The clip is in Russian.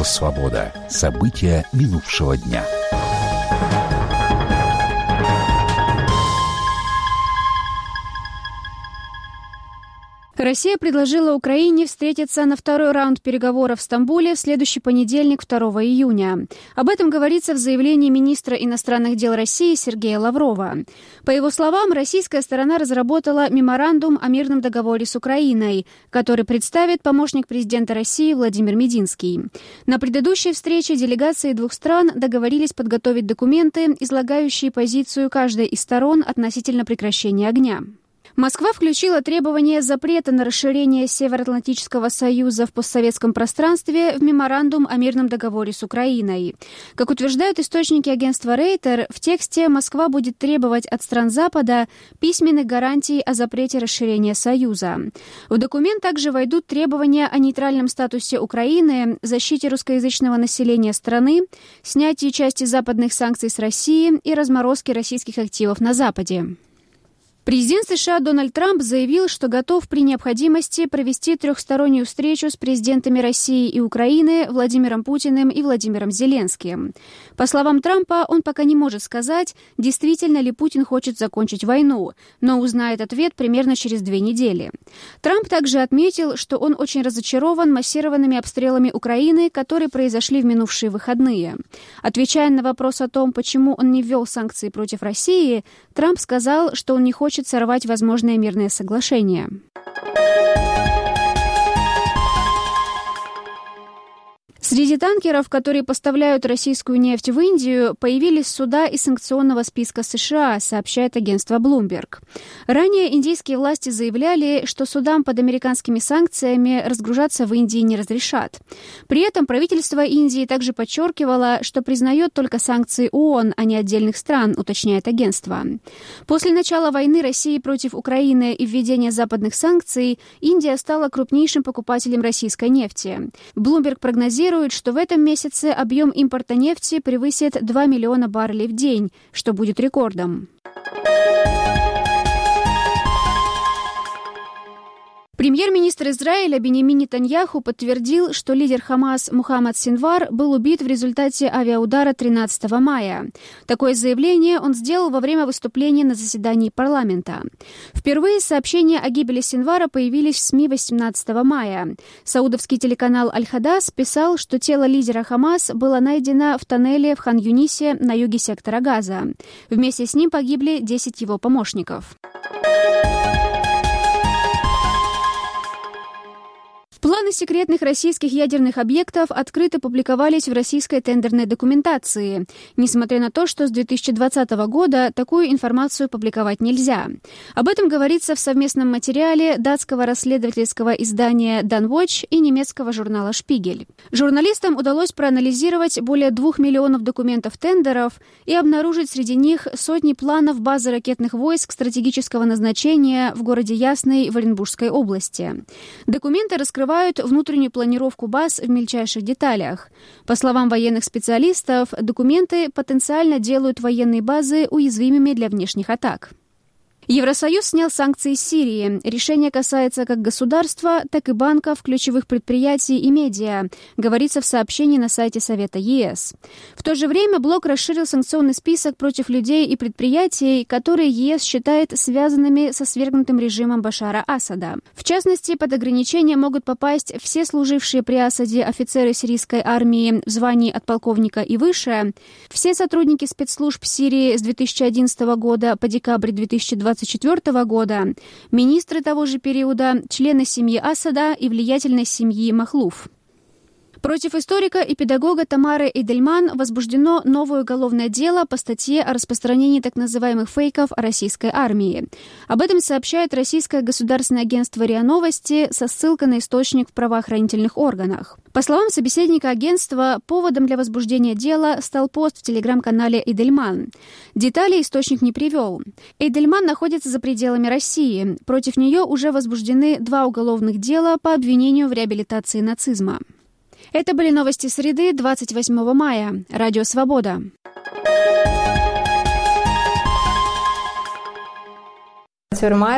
Радио «Свобода». События минувшего дня. Россия предложила Украине встретиться на второй раунд переговоров в Стамбуле в следующий понедельник, 2 июня. Об этом говорится в заявлении министра иностранных дел России Сергея Лаврова. По его словам, российская сторона разработала меморандум о мирном договоре с Украиной, который представит помощник президента России Владимир Мединский. На предыдущей встрече делегации двух стран договорились подготовить документы, излагающие позицию каждой из сторон относительно прекращения огня. Москва включила требование запрета на расширение Североатлантического союза в постсоветском пространстве в меморандум о мирном договоре с Украиной. Как утверждают источники агентства Рейтер, в тексте Москва будет требовать от стран Запада письменных гарантий о запрете расширения союза. В документ также войдут требования о нейтральном статусе Украины, защите русскоязычного населения страны, снятии части западных санкций с России и разморозке российских активов на Западе. Президент США Дональд Трамп заявил, что готов при необходимости провести трехстороннюю встречу с президентами России и Украины Владимиром Путиным и Владимиром Зеленским. По словам Трампа, он пока не может сказать, действительно ли Путин хочет закончить войну, но узнает ответ примерно через 2 недели. Трамп также отметил, что он очень разочарован массированными обстрелами Украины, которые произошли в минувшие выходные. Отвечая на вопрос о том, почему он не ввел санкции против России, Трамп сказал, что он не хочет сорвать возможное мирное соглашение. Среди танкеров, которые поставляют российскую нефть в Индию, появились суда из санкционного списка США, сообщает агентство Bloomberg. Ранее индийские власти заявляли, что судам под американскими санкциями разгружаться в Индии не разрешат. При этом правительство Индии также подчеркивало, что признает только санкции ООН, а не отдельных стран, уточняет агентство. После начала войны России против Украины и введения западных санкций Индия стала крупнейшим покупателем российской нефти. Bloomberg прогнозирует, что в этом месяце объем импорта нефти превысит 2 миллиона баррелей в день, что будет рекордом. Премьер-министр Израиля Биньямин Нетаньяху подтвердил, что лидер Хамас Мухаммад Синвар был убит в результате авиаудара 13 мая. Такое заявление он сделал во время выступления на заседании парламента. Впервые сообщения о гибели Синвара появились в СМИ 18 мая. Саудовский телеканал Аль-Хадас писал, что тело лидера Хамас было найдено в тоннеле в Хан-Юнисе на юге сектора Газа. Вместе с ним погибли 10 его помощников. Планы секретных российских ядерных объектов открыто публиковались в российской тендерной документации, несмотря на то, что с 2020 года такую информацию публиковать нельзя. Об этом говорится в совместном материале датского расследовательского издания Danwatch и немецкого журнала Шпигель. Журналистам удалось проанализировать более 2 миллионов документов тендеров и обнаружить среди них сотни планов базы ракетных войск стратегического назначения в городе Ясный в Оренбургской области. Документы раскрывают внутреннюю планировку баз в мельчайших деталях. По словам военных специалистов, документы потенциально делают военные базы уязвимыми для внешних атак. Евросоюз снял санкции с Сирии. Решение касается как государства, так и банков, ключевых предприятий и медиа, говорится в сообщении на сайте Совета ЕС. В то же время блок расширил санкционный список против людей и предприятий, которые ЕС считает связанными со свергнутым режимом Башара Асада. В частности, под ограничения могут попасть все служившие при Асаде офицеры сирийской армии в звании от полковника и выше, все сотрудники спецслужб Сирии с 2011 года по декабрь 2024 года, министры того же периода, члены семьи Асада и влиятельной семьи Махлуф. Против историка и педагога Тамары Эйдельман возбуждено новое уголовное дело по статье о распространении так называемых фейков о российской армии. Об этом сообщает российское государственное агентство РИА Новости со ссылкой на источник в правоохранительных органах. По словам собеседника агентства, поводом для возбуждения дела стал пост в телеграм-канале Эйдельман. Детали источник не привел. Эйдельман находится за пределами России. Против нее уже возбуждены 2 уголовных дела по обвинению в реабилитации нацизма. Это были новости среды, 28 мая. Радио «Свобода».